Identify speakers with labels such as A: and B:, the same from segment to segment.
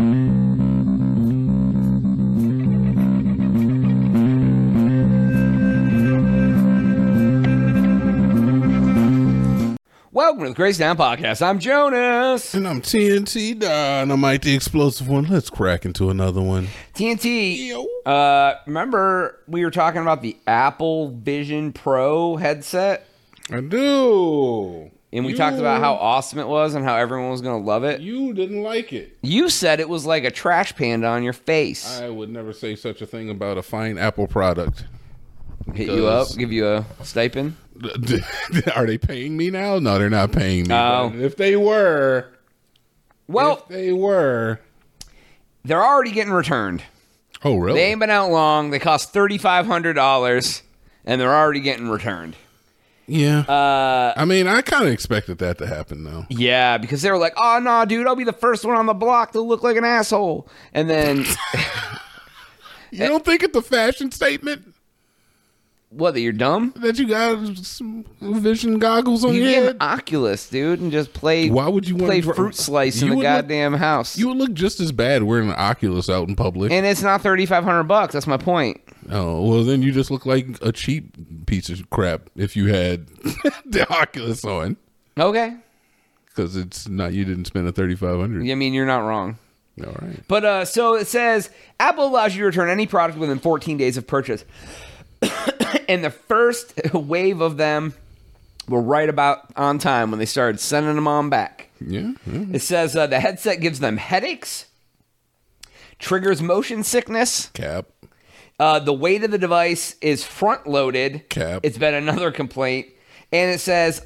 A: Welcome to the Crazy Town Podcast. I'm Jonas.
B: And I'm TNT Dynamite, the explosive one. Let's crack into another one.
A: TNT, remember we were talking about the Apple Vision Pro headset?
B: I do.
A: And we talked about how awesome it was and how everyone was going to love it.
B: You didn't like it.
A: You said it was like a trash panda on your face.
B: I would never say such a thing about a fine Apple product.
A: Hit you up, give you a stipend.
B: Are they paying me now? No, they're not paying me.
A: Oh.
B: If they were,
A: they're already getting returned.
B: Oh, really?
A: They ain't been out long. They cost $3,500, and they're already getting returned.
B: Yeah. I mean, I kind of expected that to happen, though.
A: Yeah, because they were like, oh, no, dude, I'll be the first one on the block to look like an asshole. And then...
B: You don't think it's a fashion statement?
A: What, that you're dumb?
B: That you got some vision goggles on your
A: You get
B: head?
A: an Oculus, dude, and just play.
B: Why would you want
A: play
B: to
A: Fruit Slice in the goddamn house?
B: You would look just as bad wearing an Oculus out in public.
A: And it's not $3,500. That's my point.
B: Oh, well, then you just look like a cheap piece of crap if you had the Oculus on.
A: Okay.
B: Because it's not, you didn't spend the $3,500.
A: I mean, you're not wrong.
B: All right.
A: But so it says Apple allows you to return any product within 14 days of purchase. And the first wave of them were right about on time when they started sending them on back.
B: Yeah.
A: It says the headset gives them headaches, triggers motion sickness.
B: Cap.
A: The weight of the device is front loaded.
B: Cap.
A: It's been another complaint. And it says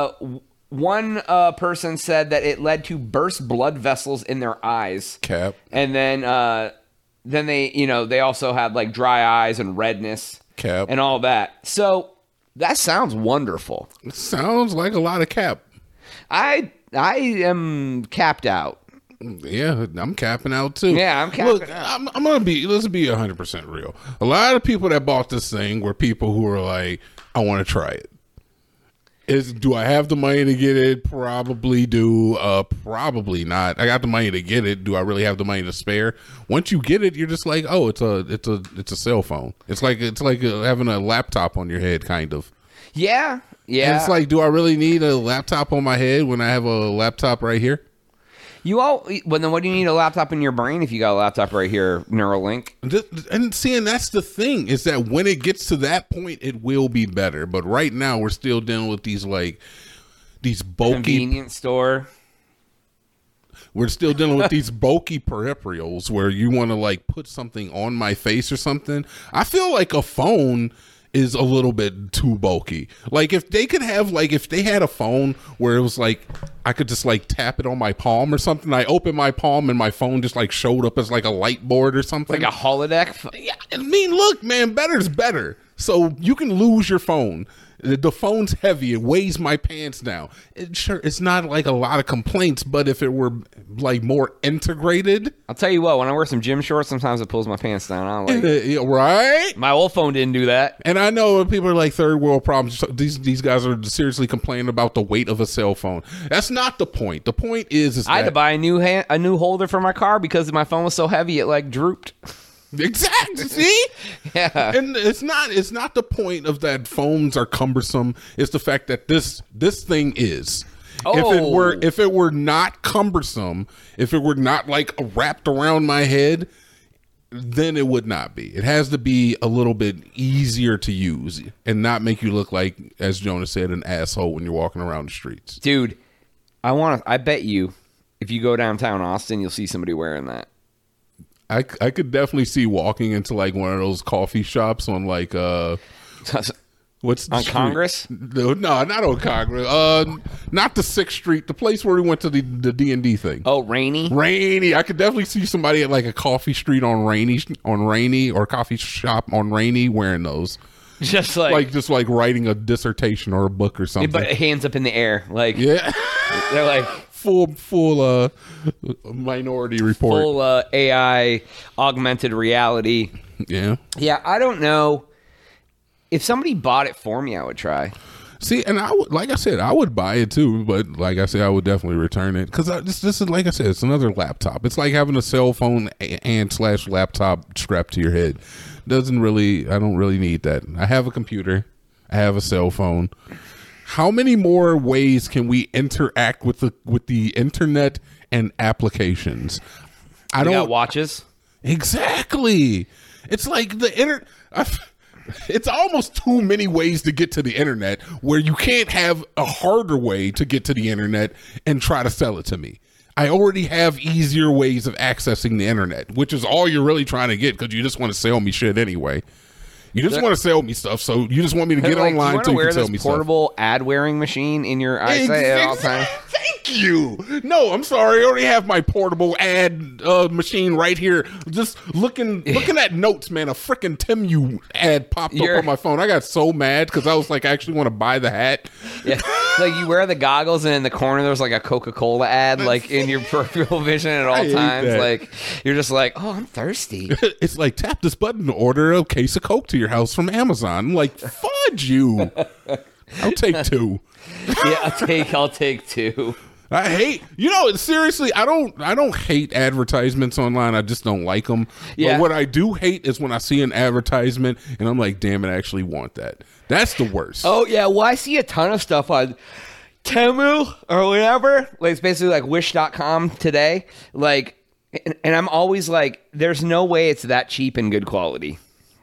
A: one person said that it led to burst blood vessels in their eyes.
B: Cap.
A: And then they also had like dry eyes and redness.
B: Cap.
A: And all that. So that sounds wonderful.
B: It sounds like a lot of cap.
A: I am capped out.
B: Yeah, I'm capping out too.
A: Yeah, I'm capping out.
B: I'm gonna be. Let's be 100% real. A lot of people that bought this thing were people who were like, "I want to try it." Do I have the money to get it? Probably do. Probably not. I got the money to get it. Do I really have the money to spare? Once you get it, you're just like, oh, it's a cell phone. It's like having a laptop on your head, kind of.
A: Yeah.
B: And it's like, do I really need a laptop on my head when I have a laptop right here?
A: Well, then what do you need a laptop in your brain if you got a laptop right here, Neuralink?
B: And seeing that's the thing is that when it gets to that point, it will be better. But right now, we're still dealing with these bulky
A: convenience store.
B: We're still dealing with these bulky peripherals where you want to like put something on my face or something. I feel like a phone is a little bit too bulky. Like if they could have if they had a phone where it was like I could just like tap it on my palm or something. I open my palm and my phone just like showed up as like a light board or something.
A: Like a holodeck?
B: Yeah, I mean, look, man, better's better. So you can lose your phone. The phone's heavy. It weighs my pants down. It's not like a lot of complaints, but if it were like more integrated.
A: I'll tell you what, when I wear some gym shorts, sometimes it pulls my pants down. I don't like it.
B: Right?
A: My old phone didn't do that.
B: And I know people are like third world problems. These guys are seriously complaining about the weight of a cell phone. That's not the point. The point is
A: I had to buy a new holder for my car because my phone was so heavy it like drooped.
B: Exactly. See?
A: Yeah.
B: And it's not the point of that phones are cumbersome. It's the fact that this thing is.
A: Oh.
B: If it were not cumbersome, if it were not like wrapped around my head, then it would not be. It has to be a little bit easier to use and not make you look like, as Jonas said, an asshole when you're walking around the streets.
A: Dude, I bet you if you go downtown Austin, you'll see somebody wearing that.
B: I could definitely see walking into like one of those coffee shops on like what's the
A: on
B: street?
A: Congress?
B: No, not on Congress. Not the 6th Street, the place where we went to the D&D thing.
A: Oh, Rainy.
B: I could definitely see somebody at like a coffee street on Rainy or coffee shop on Rainy wearing those.
A: Just like
B: writing a dissertation or a book or something.
A: But hands up in the air, like
B: yeah,
A: they're like
B: full Minority Report,
A: full AI augmented reality.
B: Yeah.
A: I don't know if somebody bought it for me, I would try.
B: See, and I would, like I said, I would buy it too, but like I said, I would definitely return it because this is, like I said, it's another laptop. It's like having a cell phone and / laptop strapped to your head. I don't really need that. I have a computer. I have a cell phone. How many more ways can we interact with the internet and applications? I don't
A: got watches.
B: Exactly. It's like it's almost too many ways to get to the internet where you can't have a harder way to get to the internet and try to sell it to me. I already have easier ways of accessing the internet, which is all you're really trying to get because you just want to sell me shit anyway. You just want to sell me stuff, so you just want me to get online so you can sell me stuff.
A: Portable ad-wearing machine in your eyesight at all times.
B: Thank you. No, I'm sorry. I already have my portable ad machine right here. Just looking at notes, man. A freaking Temu ad popped up on my phone. I got so mad because I was like, I actually want to buy the hat.
A: Yeah, like you wear the goggles, and in the corner there's like a Coca-Cola ad, like in your peripheral vision at all times.
B: That.
A: Like you're just like, oh, I'm thirsty.
B: It's like tap this button to order a case of Coke to your house from Amazon. I'm like, fudge you. I'll take 2.
A: Yeah, I'll take 2.
B: I hate, seriously, I don't hate advertisements online. I just don't like them.
A: Yeah.
B: But what I do hate is when I see an advertisement and I'm like, damn it, I actually want that. That's the worst.
A: Oh, yeah. Well, I see a ton of stuff on Temu or whatever. Like, it's basically like wish.com today. Like, and I'm always like, there's no way it's that cheap and good quality.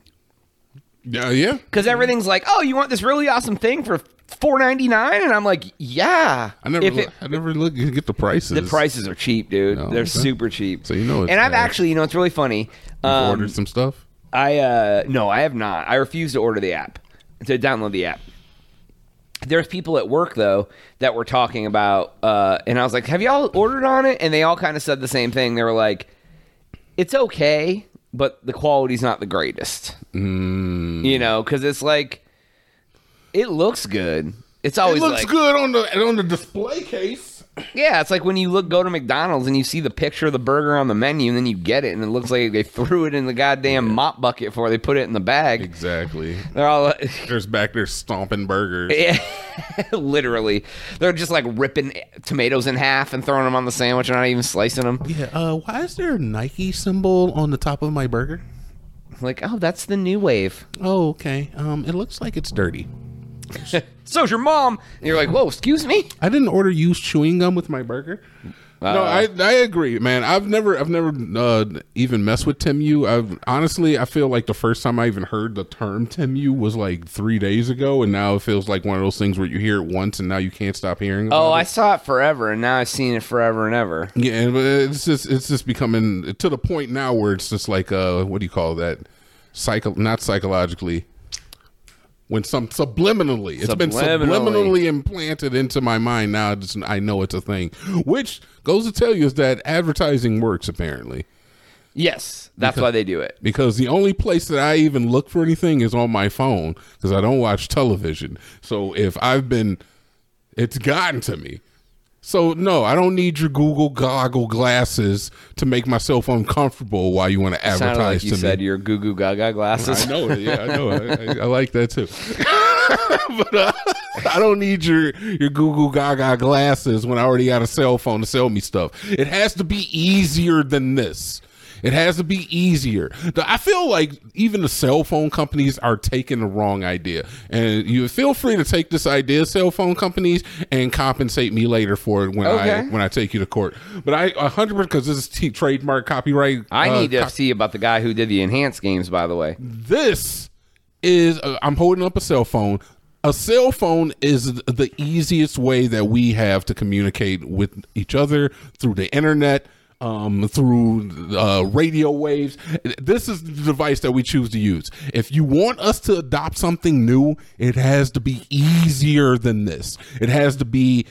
B: Yeah.
A: Because everything's like, oh, you want this really awesome thing for $4.99, and I'm like, yeah.
B: I never look and get the prices.
A: The prices are cheap, dude. They're super cheap.
B: So it's
A: and I've actually, it's really funny.
B: Ordered some stuff.
A: No, I have not. I refuse to order the app, to download the app. There's people at work though that were talking about, and I was like, have y'all ordered on it? And they all kind of said the same thing. They were like, it's okay, but the quality's not the greatest. Because it's like, it looks good. It looks
B: good on the display case.
A: Yeah, it's like when you go to McDonald's and you see the picture of the burger on the menu, and then you get it, and it looks like they threw it in the goddamn mop bucket before they put it in the bag.
B: Exactly.
A: They're all
B: back there stomping burgers.
A: Yeah, literally. They're just like ripping tomatoes in half and throwing them on the sandwich and not even slicing them.
B: Yeah. Why is there a Nike symbol on the top of my burger?
A: Like, oh, that's the new wave.
B: Oh, okay. It looks like it's dirty.
A: So's your mom. And you're like, whoa, excuse me?
B: I didn't order used chewing gum with my burger. No, I agree, man. I've never even messed with Temu. I feel like the first time I even heard the term Temu was like 3 days ago, and now it feels like one of those things where you hear it once and now you can't stop hearing about it.
A: I saw it forever, and now I've seen it forever and ever.
B: Yeah, but it's just becoming to the point now where it's just like what do you call that? Not psychologically. When it's been subliminally implanted into my mind. Now I know it's a thing, which goes to tell you is that advertising works apparently.
A: Yes, that's why they do it.
B: Because the only place that I even look for anything is on my phone because I don't watch television. So it's gotten to me. So no, I don't need your Google goggle glasses to make myself uncomfortable while you want to advertise
A: like
B: to
A: you
B: me.
A: Said your Goo Goo Gaga glasses.
B: I know it. Yeah, I know. I like that too. But I don't need your Goo Goo Gaga glasses when I already got a cell phone to sell me stuff. It has to be easier than this. It has to be easier. I feel like even the cell phone companies are taking the wrong idea. And you feel free to take this idea, cell phone companies, and compensate me later for it when I take you to court. But 100%, because this is trademark copyright.
A: I need to see about the guy who did the enhanced games, by the way.
B: This is, I'm holding up a cell phone. A cell phone is the easiest way that we have to communicate with each other through the internet. Through radio waves. This is the device that we choose to use. If you want us to adopt something new, it has to be easier than this. It has to be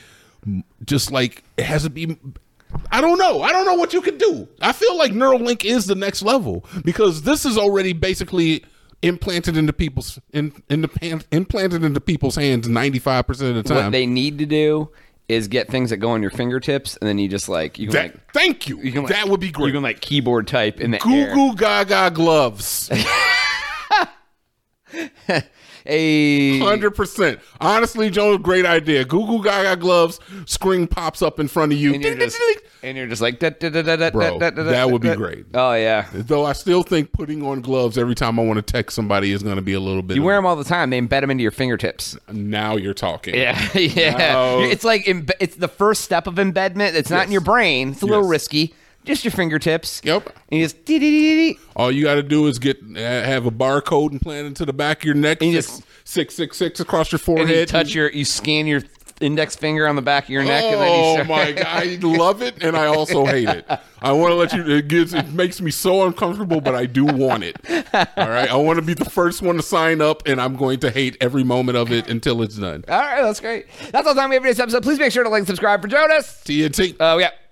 B: I don't know what you can do. I feel like Neuralink is the next level because this is already basically implanted into people's implanted into people's hands 95% of the time.
A: What they need to do is get things that go on your fingertips, and then you just like you can
B: thank you. That would be great.
A: You can like keyboard type in the
B: Goo Goo Gaga gloves.
A: Hey.
B: 100%. Honestly, Joe, great idea. Google Gaga gloves, screen pops up in front of you.
A: And you're just like, bro,
B: that would be great.
A: Oh, yeah.
B: Though I still think putting on gloves every time I want to text somebody is going to be a little bit.
A: You wear them all the time. They embed them into your fingertips.
B: Now you're talking.
A: Yeah, yeah.
B: Now,
A: It's like it's the first step of embedment. It's not in your brain. It's a little risky. Just your fingertips.
B: Yep.
A: And you just
B: all you got to do is have a barcode implanted into the back of your neck.
A: And you
B: 666 across your forehead.
A: and you scan your index finger on the back of your neck. And then
B: my God, I love it, and I also hate it. I want to let you. It makes me so uncomfortable, but I do want it. All right, I want to be the first one to sign up, and I'm going to hate every moment of it until it's done.
A: All right, that's great. That's all the time we have for this episode. Please make sure to like and subscribe for Jonas.
B: TNT.
A: Yeah.